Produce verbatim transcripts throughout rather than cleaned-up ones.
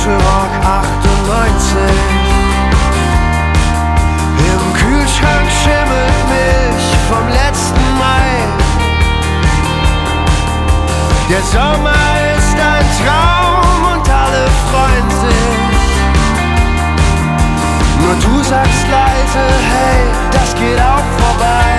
Rock achtundneunzig. Im Kühlschrank schimmelt Milch vom letzten Mai. Der Sommer ist ein Traum und alle freuen sich. Nur du sagst leise, hey, das geht auch vorbei.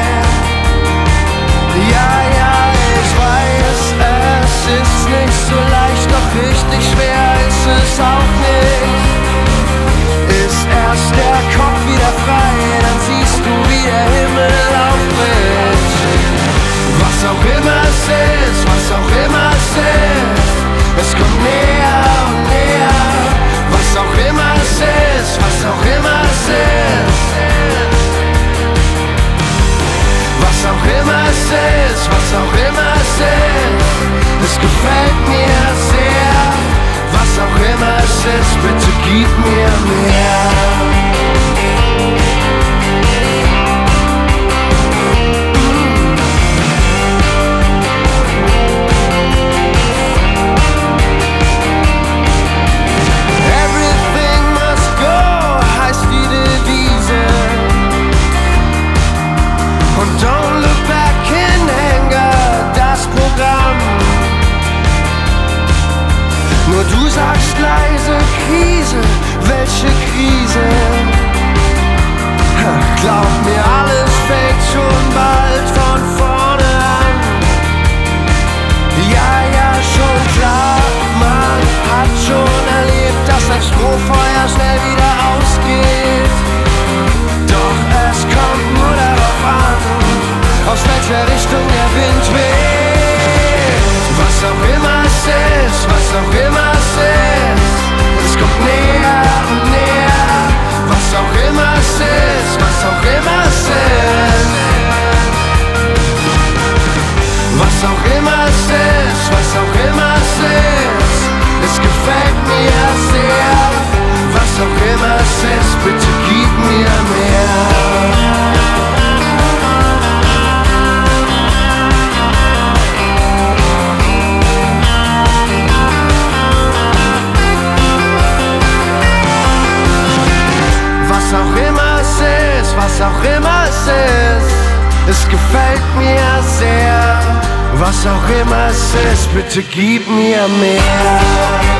Ja, ja, ich weiß, es ist nicht so leicht, doch richtig schwer ist es auch nicht. Ist erst der Kopf wieder frei, dann siehst du, wie der Himmel aufbricht. Was auch immer es ist, was auch immer es ist, es kommt näher und näher. Was auch immer es ist, was auch immer es ist, was auch immer es ist, was auch immer es ist, es gefällt mir sehr. Was auch immer es ist, bitte gib mir mehr. Don't look back in anger, das Programm. Nur du sagst leise, Krise, welche Krise? Glaub mir, alles fängt schon bald von vorne an. Ja, ja, schon klar, man hat schon erlebt, dass ein Strohfeuer schnell wieder ausgeht. Doch es kommt nur darauf an, aus welcher Richtung der Wind weht. Was auch immer es ist, was auch immer es ist, es kommt näher und näher. Was auch immer es ist, was auch immer es ist, was auch immer es ist, was auch immer es ist, es gefällt mir sehr. Was auch immer es ist, bitte gib mir mehr. Was auch immer es ist, was auch immer es ist, es gefällt mir sehr. Was auch immer es ist, bitte gib mir mehr.